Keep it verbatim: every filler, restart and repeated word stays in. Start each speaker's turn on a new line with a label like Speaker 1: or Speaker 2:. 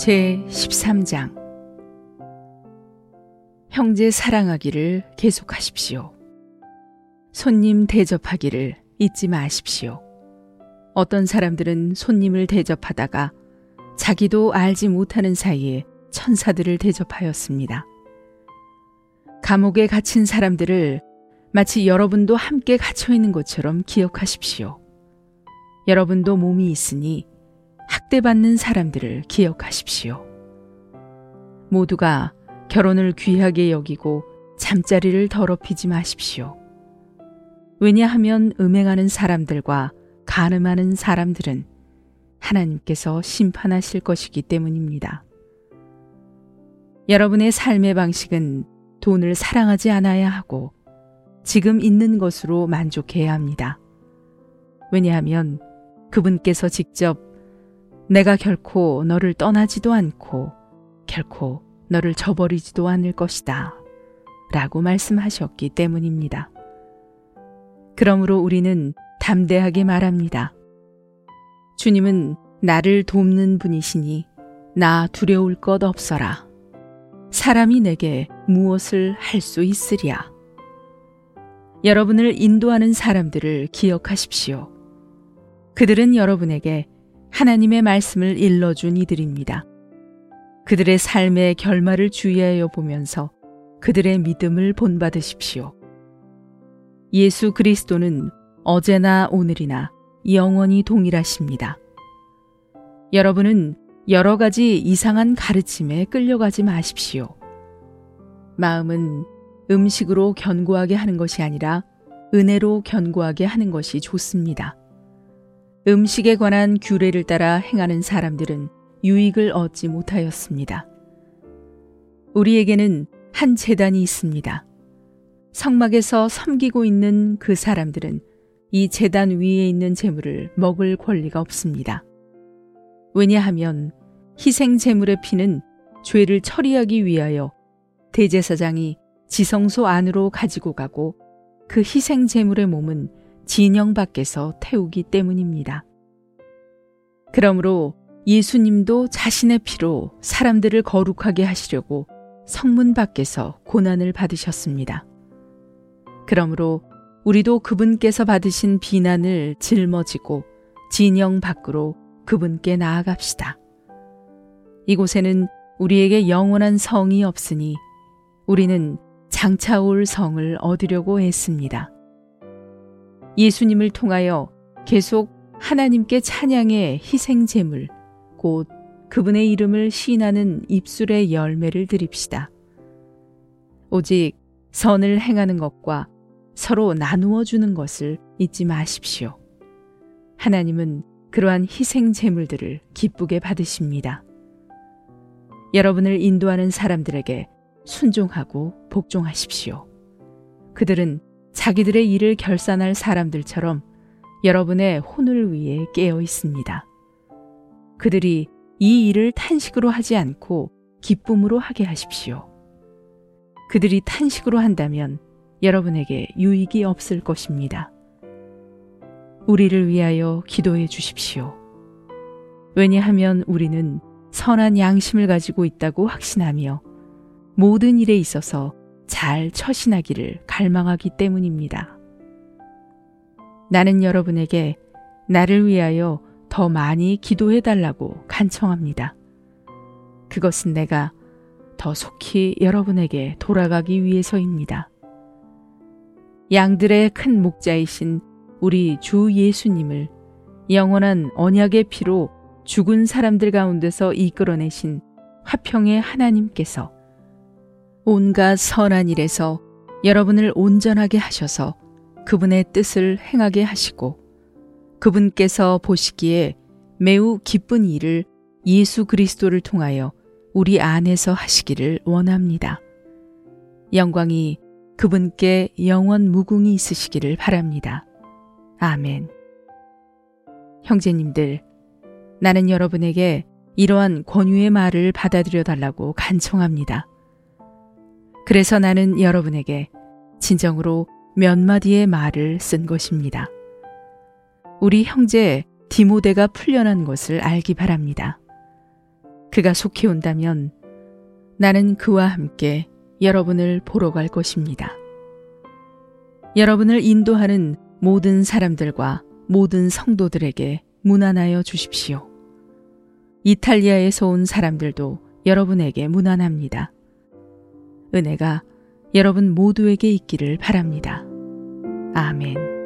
Speaker 1: 제십삼 장. 형제 사랑하기를 계속하십시오. 손님 대접하기를 잊지 마십시오. 어떤 사람들은 손님을 대접하다가 자기도 알지 못하는 사이에 천사들을 대접하였습니다. 감옥에 갇힌 사람들을 마치 여러분도 함께 갇혀 있는 것처럼 기억하십시오. 여러분도 몸이 있으니 학대받는 사람들을 기억하십시오. 모두가 결혼을 귀하게 여기고 잠자리를 더럽히지 마십시오. 왜냐하면 음행하는 사람들과 간음하는 사람들은 하나님께서 심판하실 것이기 때문입니다. 여러분의 삶의 방식은 돈을 사랑하지 않아야 하고 지금 있는 것으로 만족해야 합니다. 왜냐하면 그분께서 직접 내가 결코 너를 떠나지도 않고 결코 너를 저버리지도 않을 것이다 라고 말씀하셨기 때문입니다. 그러므로 우리는 담대하게 말합니다. 주님은 나를 돕는 분이시니 나 두려울 것 없어라. 사람이 내게 무엇을 할 수 있으랴. 여러분을 인도하는 사람들을 기억하십시오. 그들은 여러분에게 하나님의 말씀을 일러준 이들입니다. 그들의 삶의 결말을 주의하여 보면서 그들의 믿음을 본받으십시오. 예수 그리스도는 어제나 오늘이나 영원히 동일하십니다. 여러분은 여러 가지 이상한 가르침에 끌려가지 마십시오. 마음은 음식으로 견고하게 하는 것이 아니라 은혜로 견고하게 하는 것이 좋습니다. 음식에 관한 규례를 따라 행하는 사람들은 유익을 얻지 못하였습니다. 우리에게는 한 제단이 있습니다. 성막에서 섬기고 있는 그 사람들은 이 제단 위에 있는 제물을 먹을 권리가 없습니다. 왜냐하면 희생 제물의 피는 죄를 처리하기 위하여 대제사장이 지성소 안으로 가지고 가고 그 희생 제물의 몸은 진영 밖에서 태우기 때문입니다. 그러므로 예수님도 자신의 피로 사람들을 거룩하게 하시려고 성문 밖에서 고난을 받으셨습니다. 그러므로 우리도 그분께서 받으신 비난을 짊어지고 진영 밖으로 그분께 나아갑시다. 이곳에는 우리에게 영원한 성이 없으니 우리는 장차 올 성을 얻으려고 애씁니다. 예수님을 통하여 계속 하나님께 찬양의 희생 제물, 곧 그분의 이름을 시인하는 입술의 열매를 드립시다. 오직 선을 행하는 것과 서로 나누어 주는 것을 잊지 마십시오. 하나님은 그러한 희생 제물들을 기쁘게 받으십니다. 여러분을 인도하는 사람들에게 순종하고 복종하십시오. 그들은 자기들의 일을 결산할 사람들처럼 여러분의 혼을 위해 깨어 있습니다. 그들이 이 일을 탄식으로 하지 않고 기쁨으로 하게 하십시오. 그들이 탄식으로 한다면 여러분에게 유익이 없을 것입니다. 우리를 위하여 기도해 주십시오. 왜냐하면 우리는 선한 양심을 가지고 있다고 확신하며 모든 일에 있어서 잘 처신하기를 갈망하기 때문입니다. 나는 여러분에게 나를 위하여 더 많이 기도해 달라고 간청합니다. 그것은 내가 더 속히 여러분에게 돌아가기 위해서입니다. 양들의 큰 목자이신 우리 주 예수님을 영원한 언약의 피로 죽은 사람들 가운데서 이끌어내신 화평의 하나님께서 온갖 선한 일에서 여러분을 온전하게 하셔서 그분의 뜻을 행하게 하시고 그분께서 보시기에 매우 기쁜 일을 예수 그리스도를 통하여 우리 안에서 하시기를 원합니다. 영광이 그분께 영원 무궁히 있으시기를 바랍니다. 아멘. 형제님들, 나는 여러분에게 이러한 권유의 말을 받아들여 달라고 간청합니다. 그래서 나는 여러분에게 진정으로 몇 마디의 말을 쓴 것입니다. 우리 형제 디모데가 풀려난 것을 알기 바랍니다. 그가 속히 온다면 나는 그와 함께 여러분을 보러 갈 것입니다. 여러분을 인도하는 모든 사람들과 모든 성도들에게 문안하여 주십시오. 이탈리아에서 온 사람들도 여러분에게 문안합니다. 은혜가 여러분 모두에게 있기를 바랍니다. 아멘.